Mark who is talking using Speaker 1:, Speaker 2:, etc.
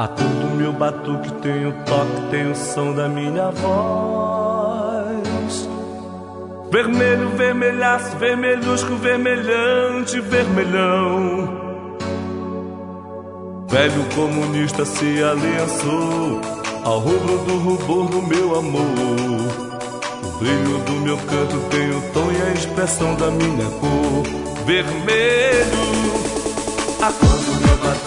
Speaker 1: A cor do meu batuque tem o toque, tem o som da minha voz. Vermelho, vermelhaço, vermelhusco, vermelhante, vermelhão. Velho comunista se aliançou ao rubro do rubor do meu amor. O brilho do meu canto tem o tom e a expressão da minha cor. Vermelho, a cor do meu batuque